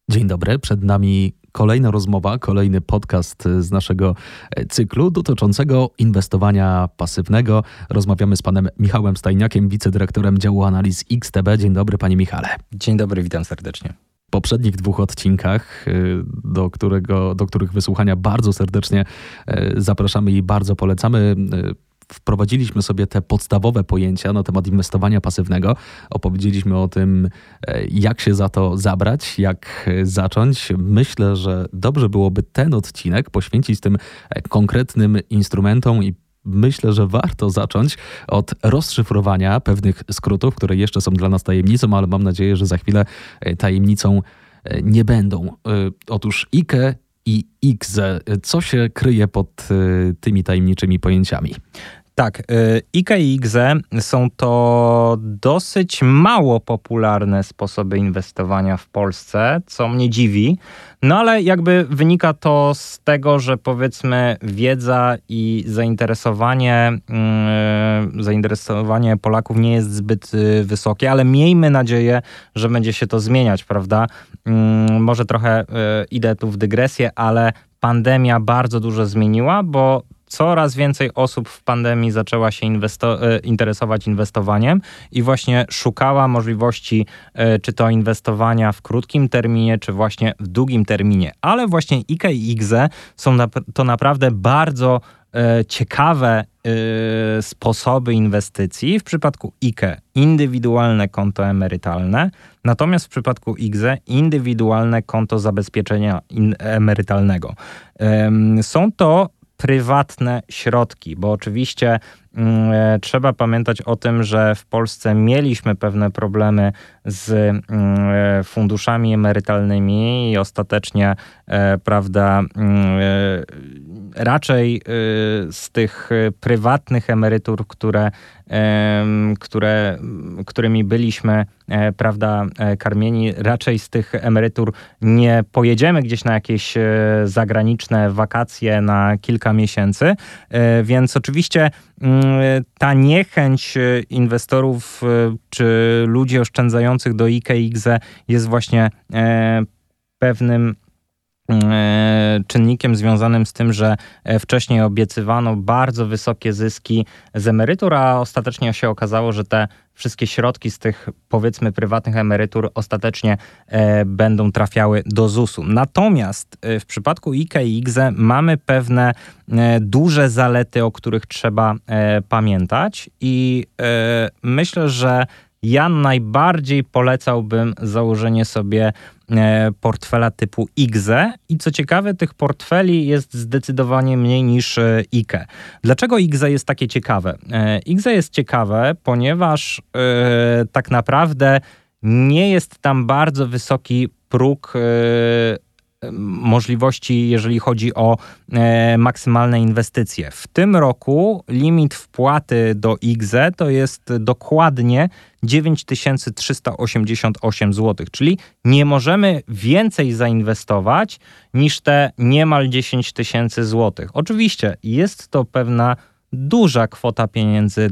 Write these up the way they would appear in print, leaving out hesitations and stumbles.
Dzień dobry, przed nami kolejna rozmowa, kolejny podcast z naszego cyklu dotyczącego inwestowania pasywnego. Rozmawiamy z panem Michałem Stajniakiem, wicedyrektorem działu analiz XTB. Dzień dobry, panie Michale. Dzień dobry, witam serdecznie. W poprzednich 2 odcinkach, do których wysłuchania bardzo serdecznie zapraszamy i bardzo polecamy, wprowadziliśmy sobie te podstawowe pojęcia na temat inwestowania pasywnego. Opowiedzieliśmy o tym, jak się za to zabrać, jak zacząć. Myślę, że dobrze byłoby ten odcinek poświęcić tym konkretnym instrumentom i myślę, że warto zacząć od rozszyfrowania pewnych skrótów, które jeszcze są dla nas tajemnicą, ale mam nadzieję, że za chwilę tajemnicą nie będą. Otóż IKE i IKZE. Co się kryje pod tymi tajemniczymi pojęciami? Tak, IKE i IKZE są to dosyć mało popularne sposoby inwestowania w Polsce, co mnie dziwi. No ale jakby wynika to z tego, że powiedzmy wiedza i zainteresowanie Polaków nie jest zbyt wysokie, ale miejmy nadzieję, że będzie się to zmieniać, prawda? Może trochę idę tu w dygresję, ale pandemia bardzo dużo zmieniła, bo coraz więcej osób w pandemii zaczęła się interesować inwestowaniem i właśnie szukała możliwości czy to inwestowania w krótkim terminie, czy właśnie w długim terminie. Ale właśnie IKE i IKZE są to naprawdę bardzo ciekawe sposoby inwestycji. W przypadku IKE indywidualne konto emerytalne, natomiast w przypadku IKZE indywidualne konto zabezpieczenia emerytalnego. Są to prywatne środki, bo oczywiście trzeba pamiętać o tym, że w Polsce mieliśmy pewne problemy z funduszami emerytalnymi i ostatecznie, prawda, raczej z tych prywatnych emerytur, którymi byliśmy, prawda, karmieni, raczej z tych emerytur nie pojedziemy gdzieś na jakieś zagraniczne wakacje na kilka miesięcy, więc oczywiście ta niechęć inwestorów czy ludzi oszczędzających do IKE i IKZE jest właśnie pewnym czynnikiem związanym z tym, że wcześniej obiecywano bardzo wysokie zyski z emerytur, a ostatecznie się okazało, że te wszystkie środki z tych, powiedzmy, prywatnych emerytur ostatecznie będą trafiały do ZUS-u. Natomiast w przypadku IKE i IKZE mamy pewne duże zalety, o których trzeba pamiętać i myślę, że ja najbardziej polecałbym założenie sobie portfela typu IKZE i co ciekawe, tych portfeli jest zdecydowanie mniej niż IKE. Dlaczego IKZE jest takie ciekawe? IKZE jest ciekawe, ponieważ tak naprawdę nie jest tam bardzo wysoki próg możliwości, jeżeli chodzi o maksymalne inwestycje. W tym roku limit wpłaty do IKZE to jest dokładnie 9388 zł, czyli nie możemy więcej zainwestować niż te niemal 10 000 złotych. Oczywiście jest to pewna duża kwota pieniędzy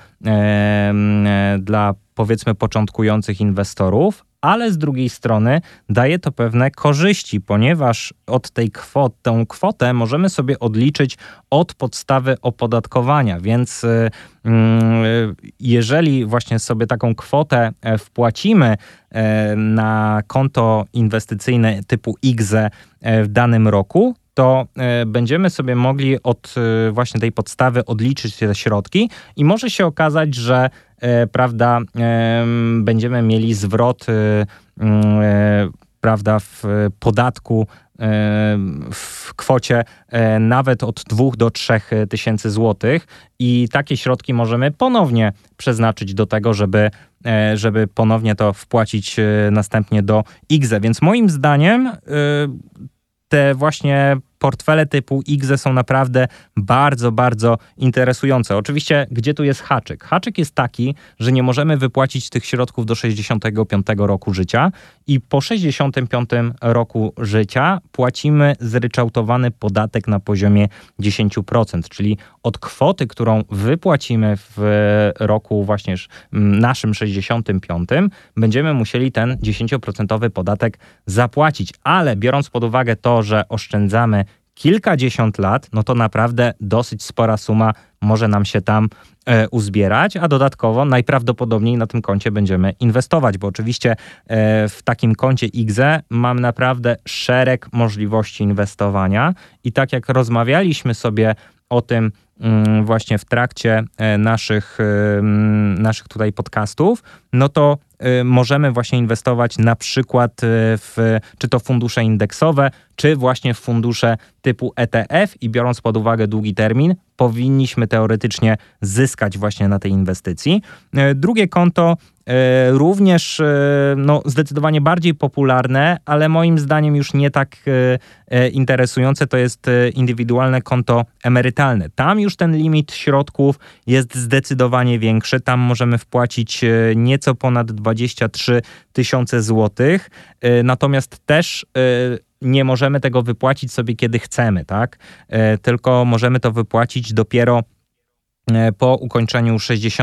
dla powiedzmy początkujących inwestorów, ale z drugiej strony daje to pewne korzyści, ponieważ od tą kwotę możemy sobie odliczyć od podstawy opodatkowania, więc jeżeli właśnie sobie taką kwotę wpłacimy na konto inwestycyjne typu IKZE w danym roku, to będziemy sobie mogli od właśnie tej podstawy odliczyć te środki i może się okazać, że prawda, będziemy mieli zwrot prawda, w podatku w kwocie nawet od 2 do 3 tysięcy złotych i takie środki możemy ponownie przeznaczyć do tego, żeby ponownie to wpłacić następnie do IKZE. Więc moim zdaniem te właśnie portfele typu IGZE są naprawdę bardzo, bardzo interesujące. Oczywiście, gdzie tu jest haczyk? Haczyk jest taki, że nie możemy wypłacić tych środków do 65 roku życia i po 65 roku życia płacimy zryczałtowany podatek na poziomie 10%, czyli od kwoty, którą wypłacimy w roku właśnie naszym 65, będziemy musieli ten 10% podatek zapłacić. Ale biorąc pod uwagę to, że oszczędzamy kilkadziesiąt lat, no to naprawdę dosyć spora suma może nam się tam uzbierać, a dodatkowo najprawdopodobniej na tym koncie będziemy inwestować, bo oczywiście w takim koncie IGZE mam naprawdę szereg możliwości inwestowania i tak jak rozmawialiśmy sobie o tym właśnie w trakcie naszych tutaj podcastów, no to możemy właśnie inwestować na przykład w czy to fundusze indeksowe, czy właśnie w fundusze typu ETF i biorąc pod uwagę długi termin, powinniśmy teoretycznie zyskać właśnie na tej inwestycji. Drugie konto również zdecydowanie bardziej popularne, ale moim zdaniem już nie tak interesujące, to jest indywidualne konto emerytalne. Tam już ten limit środków jest zdecydowanie większy. Tam możemy wpłacić nieco ponad 23 000 złotych, natomiast też nie możemy tego wypłacić sobie kiedy chcemy, tak? Tylko możemy to wypłacić dopiero po ukończeniu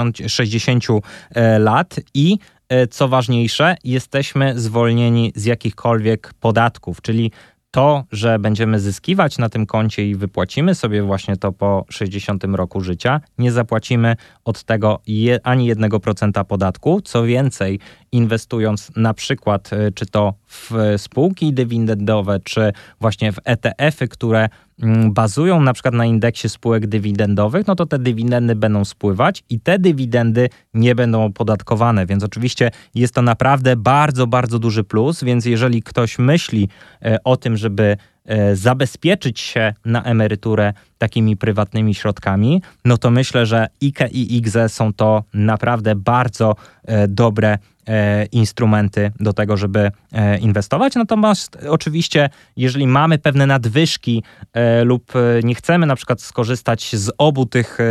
60 lat i co ważniejsze, jesteśmy zwolnieni z jakichkolwiek podatków, czyli to, że będziemy zyskiwać na tym koncie i wypłacimy sobie właśnie to po 60 roku życia, nie zapłacimy od tego ani 1% podatku. Co więcej, inwestując na przykład czy to w spółki dywidendowe, czy właśnie w ETF-y, które bazują na przykład na indeksie spółek dywidendowych, no to te dywidendy będą spływać i te dywidendy nie będą opodatkowane, więc oczywiście jest to naprawdę bardzo, bardzo duży plus, więc jeżeli ktoś myśli o tym, żeby zabezpieczyć się na emeryturę takimi prywatnymi środkami, no to myślę, że IKE i IGZE są to naprawdę bardzo dobre instrumenty do tego, żeby inwestować. Natomiast oczywiście, jeżeli mamy pewne nadwyżki lub nie chcemy na przykład skorzystać z obu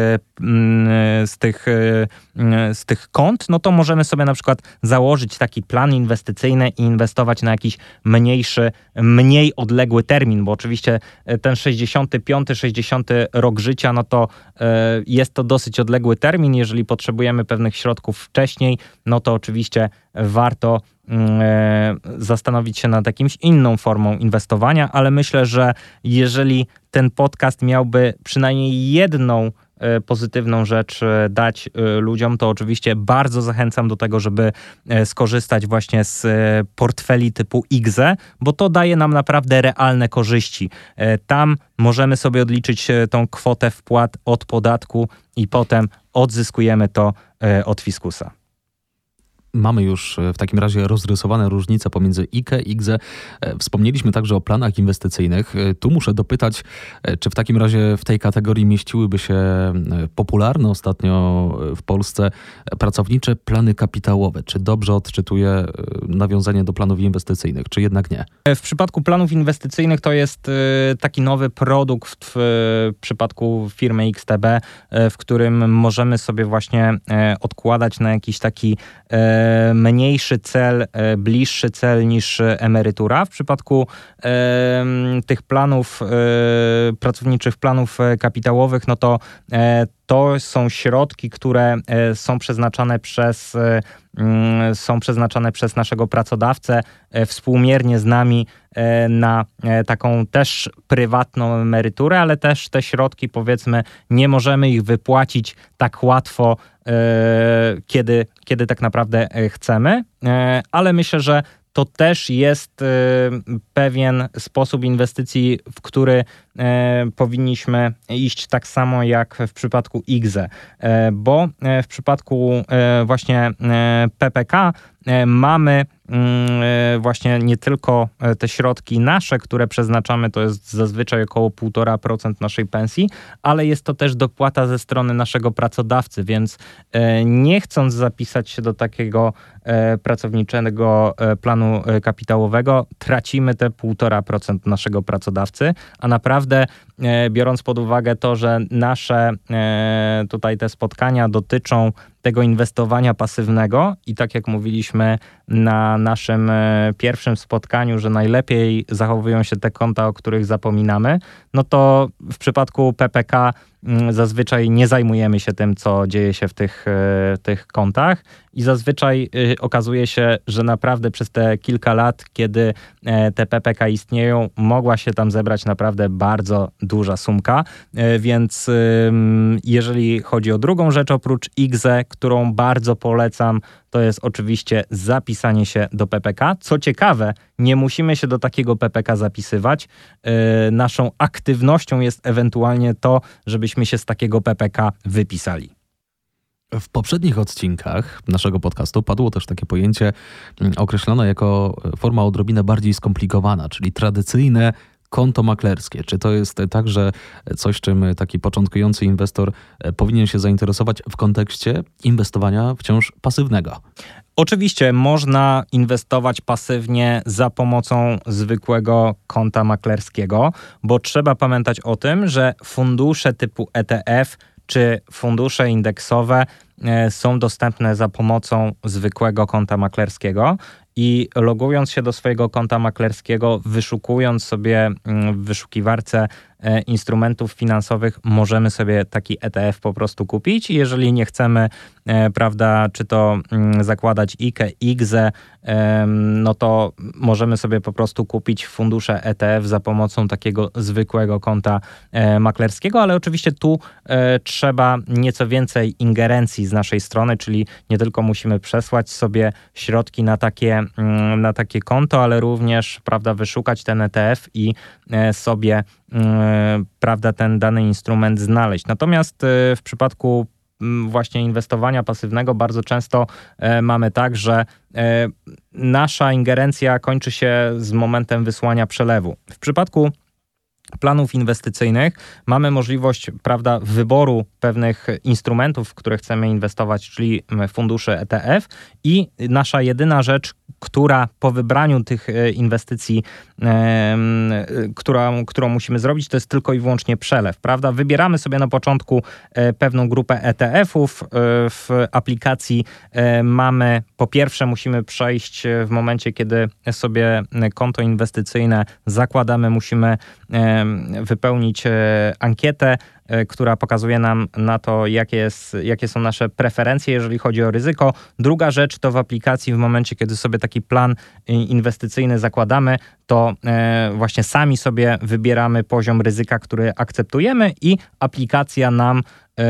z tych kont, no to możemy sobie na przykład założyć taki plan inwestycyjny i inwestować na jakiś mniej odległy termin, bo oczywiście ten 65, 60 rok życia, no to jest to dosyć odległy termin. Jeżeli potrzebujemy pewnych środków wcześniej, no to oczywiście warto zastanowić się nad jakimś inną formą inwestowania, ale myślę, że jeżeli ten podcast miałby przynajmniej jedną pozytywną rzecz dać ludziom, to oczywiście bardzo zachęcam do tego, żeby skorzystać właśnie z portfeli typu IGZE, bo to daje nam naprawdę realne korzyści. Tam możemy sobie odliczyć tą kwotę wpłat od podatku i potem odzyskujemy to od fiskusa. Mamy już w takim razie rozrysowane różnice pomiędzy IKE i IGZE. Wspomnieliśmy także o planach inwestycyjnych. Tu muszę dopytać, czy w takim razie w tej kategorii mieściłyby się popularne ostatnio w Polsce pracownicze plany kapitałowe? Czy dobrze odczytuję nawiązanie do planów inwestycyjnych, czy jednak nie? W przypadku planów inwestycyjnych to jest taki nowy produkt w przypadku firmy XTB, w którym możemy sobie właśnie odkładać na jakiś taki mniejszy cel, bliższy cel niż emerytura. W przypadku tych planów, pracowniczych planów kapitałowych, no to to są środki, które są przeznaczane przez naszego pracodawcę współmiernie z nami na taką też prywatną emeryturę, ale też te środki, powiedzmy, nie możemy ich wypłacić tak łatwo, kiedy tak naprawdę chcemy, ale myślę, że to też jest pewien sposób inwestycji, w który powinniśmy iść tak samo jak w przypadku IGZE, bo w przypadku właśnie PPK mamy właśnie nie tylko te środki nasze, które przeznaczamy, to jest zazwyczaj około 1,5% naszej pensji, ale jest to też dopłata ze strony naszego pracodawcy, więc nie chcąc zapisać się do takiego pracowniczego planu kapitałowego, tracimy te 1,5% naszego pracodawcy, a naprawdę biorąc pod uwagę to, że nasze tutaj te spotkania dotyczą tego inwestowania pasywnego i tak jak mówiliśmy na naszym pierwszym spotkaniu, że najlepiej zachowują się te konta, o których zapominamy, no to w przypadku PPK zazwyczaj nie zajmujemy się tym, co dzieje się w tych kontach i zazwyczaj okazuje się, że naprawdę przez te kilka lat, kiedy te PPK istnieją, mogła się tam zebrać naprawdę bardzo duża sumka, więc jeżeli chodzi o drugą rzecz oprócz IKZE, którą bardzo polecam, to jest oczywiście zapisanie się do PPK. Co ciekawe, nie musimy się do takiego PPK zapisywać. Naszą aktywnością jest ewentualnie to, żebyśmy się z takiego PPK wypisali. W poprzednich odcinkach naszego podcastu padło też takie pojęcie określone jako forma odrobinę bardziej skomplikowana, czyli tradycyjne konto maklerskie. Czy to jest także coś, czym taki początkujący inwestor powinien się zainteresować w kontekście inwestowania wciąż pasywnego? Oczywiście można inwestować pasywnie za pomocą zwykłego konta maklerskiego, bo trzeba pamiętać o tym, że fundusze typu ETF czy fundusze indeksowe są dostępne za pomocą zwykłego konta maklerskiego i logując się do swojego konta maklerskiego, wyszukując sobie w wyszukiwarce instrumentów finansowych, możemy sobie taki ETF po prostu kupić. Jeżeli nie chcemy, prawda, czy to zakładać IKE, IKZE, no to możemy sobie po prostu kupić fundusze ETF za pomocą takiego zwykłego konta maklerskiego, ale oczywiście tu trzeba nieco więcej ingerencji z naszej strony, czyli nie tylko musimy przesłać sobie środki na takie konto, ale również, prawda, wyszukać ten ETF i sobie, prawda, ten dany instrument znaleźć. Natomiast w przypadku właśnie inwestowania pasywnego bardzo często mamy tak, że nasza ingerencja kończy się z momentem wysłania przelewu. W przypadku planów inwestycyjnych mamy możliwość, prawda, wyboru pewnych instrumentów, w które chcemy inwestować, czyli funduszy ETF i nasza jedyna rzecz, która po wybraniu tych inwestycji, którą musimy zrobić, to jest tylko i wyłącznie przelew, prawda? Wybieramy sobie na początku pewną grupę ETF-ów. W aplikacji mamy, po pierwsze musimy przejść w momencie, kiedy sobie konto inwestycyjne zakładamy, musimy wypełnić ankietę, która pokazuje nam na to, jakie są nasze preferencje, jeżeli chodzi o ryzyko. Druga rzecz to w aplikacji w momencie, kiedy sobie taki plan inwestycyjny zakładamy, to właśnie sami sobie wybieramy poziom ryzyka, który akceptujemy i aplikacja nam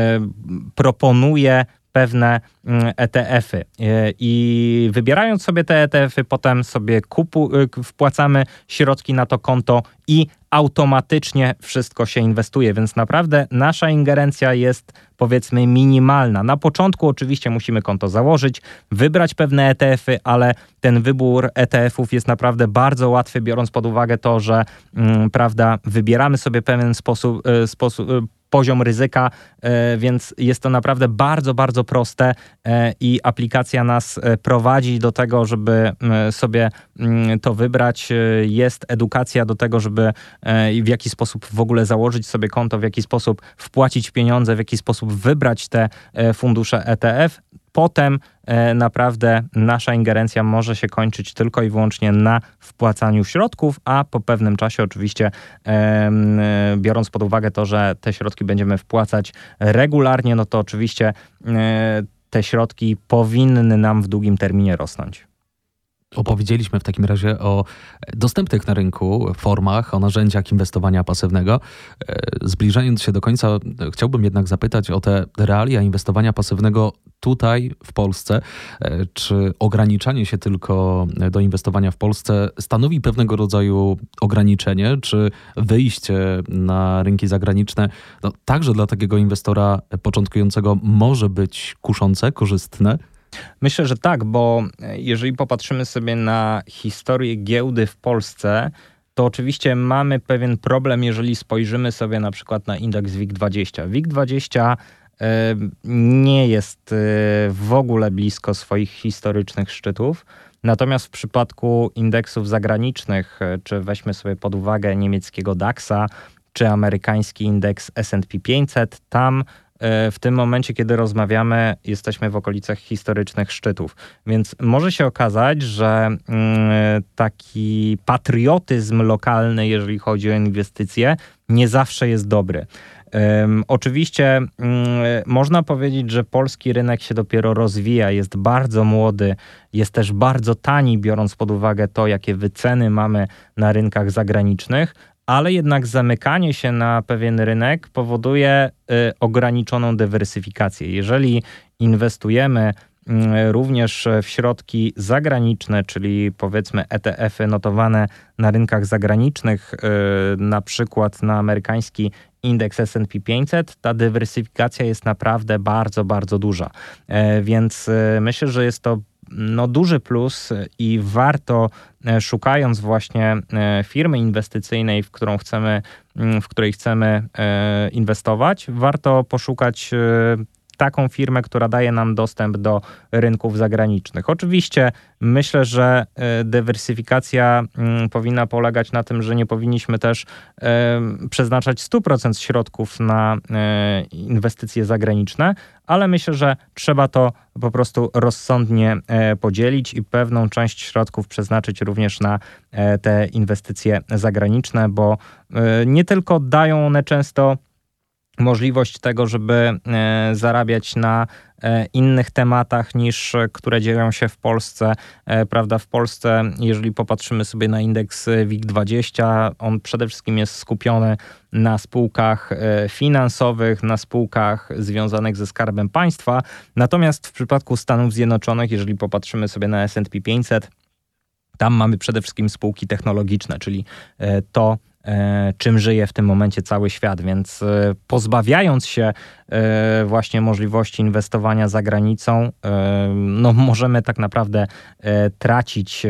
proponuje pewne ETF-y i wybierając sobie te ETF-y, potem sobie wpłacamy środki na to konto i automatycznie wszystko się inwestuje, więc naprawdę nasza ingerencja jest, powiedzmy, minimalna. Na początku oczywiście musimy konto założyć, wybrać pewne ETF-y, ale ten wybór ETF-ów jest naprawdę bardzo łatwy, biorąc pod uwagę to, że prawda, wybieramy sobie pewien poziom ryzyka, więc jest to naprawdę bardzo, bardzo proste i aplikacja nas prowadzi do tego, żeby sobie to wybrać. Jest edukacja do tego, żeby w jaki sposób w ogóle założyć sobie konto, w jaki sposób wpłacić pieniądze, w jaki sposób wybrać te fundusze ETF. Potem naprawdę nasza ingerencja może się kończyć tylko i wyłącznie na wpłacaniu środków, a po pewnym czasie oczywiście, biorąc pod uwagę to, że te środki będziemy wpłacać regularnie, no to oczywiście te środki powinny nam w długim terminie rosnąć. Opowiedzieliśmy w takim razie o dostępnych na rynku formach, o narzędziach inwestowania pasywnego. Zbliżając się do końca, chciałbym jednak zapytać o te realia inwestowania pasywnego tutaj w Polsce. Czy ograniczanie się tylko do inwestowania w Polsce stanowi pewnego rodzaju ograniczenie, czy wyjście na rynki zagraniczne także dla takiego inwestora początkującego może być kuszące, korzystne? Myślę, że tak, bo jeżeli popatrzymy sobie na historię giełdy w Polsce, to oczywiście mamy pewien problem, jeżeli spojrzymy sobie na przykład na indeks WIG20. WIG20 nie jest w ogóle blisko swoich historycznych szczytów. Natomiast w przypadku indeksów zagranicznych, czy weźmy sobie pod uwagę niemieckiego DAX-a, czy amerykański indeks S&P 500, tam w tym momencie, kiedy rozmawiamy, jesteśmy w okolicach historycznych szczytów. Więc może się okazać, że taki patriotyzm lokalny, jeżeli chodzi o inwestycje, nie zawsze jest dobry. Oczywiście można powiedzieć, że polski rynek się dopiero rozwija, jest bardzo młody, jest też bardzo tani, biorąc pod uwagę to, jakie wyceny mamy na rynkach zagranicznych, ale jednak zamykanie się na pewien rynek powoduje ograniczoną dywersyfikację. Jeżeli inwestujemy również w środki zagraniczne, czyli powiedzmy ETF-y notowane na rynkach zagranicznych, na przykład na amerykański indeks S&P 500, ta dywersyfikacja jest naprawdę bardzo, bardzo duża. Więc myślę, że jest to duży plus i warto, szukając właśnie firmy inwestycyjnej, w której chcemy inwestować, warto poszukać taką firmę, która daje nam dostęp do rynków zagranicznych. Oczywiście myślę, że dywersyfikacja powinna polegać na tym, że nie powinniśmy też przeznaczać 100% środków na inwestycje zagraniczne, ale myślę, że trzeba to po prostu rozsądnie podzielić i pewną część środków przeznaczyć również na te inwestycje zagraniczne, bo nie tylko dają one często możliwość tego, żeby zarabiać na innych tematach niż które dzieją się w Polsce. Prawda, w Polsce, jeżeli popatrzymy sobie na indeks WIG20, on przede wszystkim jest skupiony na spółkach finansowych, na spółkach związanych ze Skarbem Państwa. Natomiast w przypadku Stanów Zjednoczonych, jeżeli popatrzymy sobie na S&P 500, tam mamy przede wszystkim spółki technologiczne, czyli to, czym żyje w tym momencie cały świat, więc pozbawiając się właśnie możliwości inwestowania za granicą, możemy tak naprawdę tracić,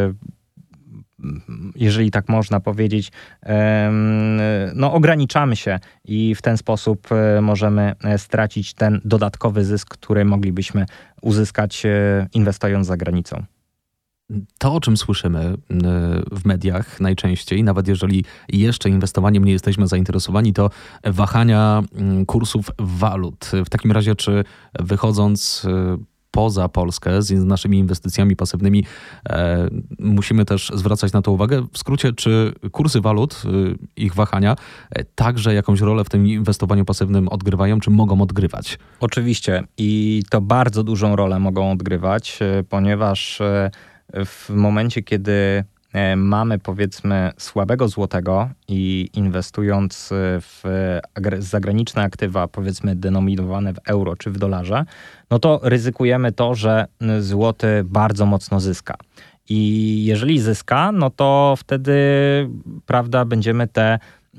jeżeli tak można powiedzieć, ograniczamy się i w ten sposób możemy stracić ten dodatkowy zysk, który moglibyśmy uzyskać inwestując za granicą. To, o czym słyszymy w mediach najczęściej, nawet jeżeli jeszcze inwestowaniem nie jesteśmy zainteresowani, to wahania kursów walut. W takim razie, czy wychodząc poza Polskę z naszymi inwestycjami pasywnymi, musimy też zwracać na to uwagę? W skrócie, czy kursy walut, ich wahania, także jakąś rolę w tym inwestowaniu pasywnym odgrywają, czy mogą odgrywać? Oczywiście i to bardzo dużą rolę mogą odgrywać, ponieważ w momencie, kiedy mamy powiedzmy słabego złotego i inwestując w zagraniczne aktywa, powiedzmy denominowane w euro czy w dolarze, no to ryzykujemy to, że złoty bardzo mocno zyska. I jeżeli zyska, no to wtedy, prawda, będziemy te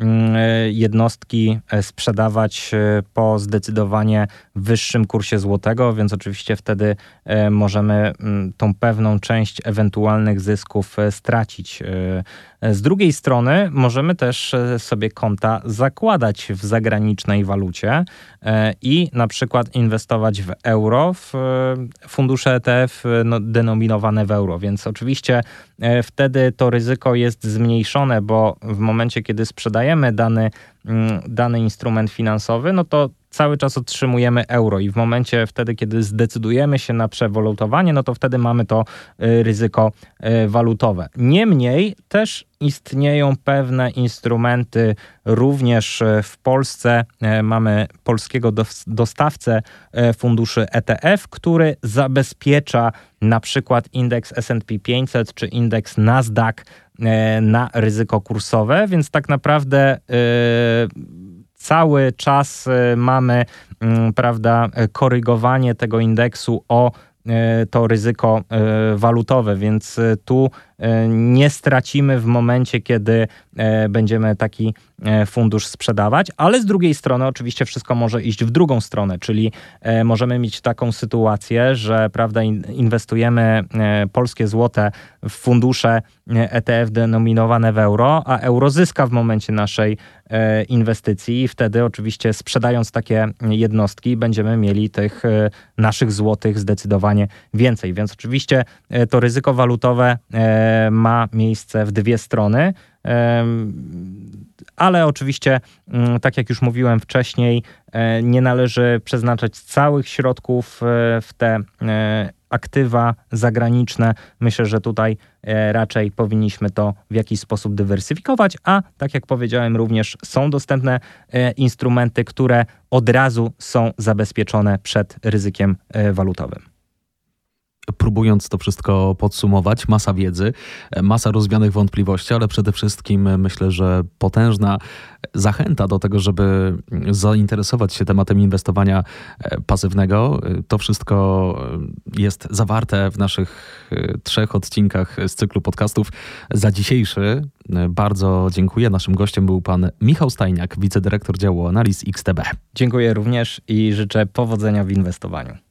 jednostki sprzedawać po zdecydowanie wyższym kursie złotego, więc oczywiście wtedy możemy tą pewną część ewentualnych zysków stracić. Z drugiej strony możemy też sobie konta zakładać w zagranicznej walucie i na przykład inwestować w euro, w fundusze ETF denominowane w euro, więc oczywiście wtedy to ryzyko jest zmniejszone, bo w momencie, kiedy sprzedajemy dany instrument finansowy, no to cały czas otrzymujemy euro i w momencie wtedy, kiedy zdecydujemy się na przewalutowanie, no to wtedy mamy to ryzyko walutowe. Niemniej też istnieją pewne instrumenty również w Polsce. Mamy polskiego dostawcę funduszy ETF, który zabezpiecza na przykład indeks S&P 500 czy indeks Nasdaq na ryzyko kursowe, więc tak naprawdę cały czas mamy, prawda, korygowanie tego indeksu o to ryzyko walutowe, więc tu nie stracimy w momencie, kiedy będziemy taki fundusz sprzedawać, ale z drugiej strony oczywiście wszystko może iść w drugą stronę, czyli możemy mieć taką sytuację, że prawda, inwestujemy polskie złote w fundusze ETF denominowane w euro, a euro zyska w momencie naszej inwestycji i wtedy oczywiście sprzedając takie jednostki będziemy mieli tych naszych złotych zdecydowanie więcej. Więc oczywiście to ryzyko walutowe ma miejsce w dwie strony, ale oczywiście, tak jak już mówiłem wcześniej, nie należy przeznaczać całych środków w te aktywa zagraniczne. Myślę, że tutaj raczej powinniśmy to w jakiś sposób dywersyfikować, a tak jak powiedziałem, również są dostępne instrumenty, które od razu są zabezpieczone przed ryzykiem walutowym. Próbując to wszystko podsumować, masa wiedzy, masa rozwianych wątpliwości, ale przede wszystkim myślę, że potężna zachęta do tego, żeby zainteresować się tematem inwestowania pasywnego. To wszystko jest zawarte w naszych 3 odcinkach z cyklu podcastów. Za dzisiejszy bardzo dziękuję. Naszym gościem był pan Michał Stajniak, wicedyrektor działu analiz XTB. Dziękuję również i życzę powodzenia w inwestowaniu.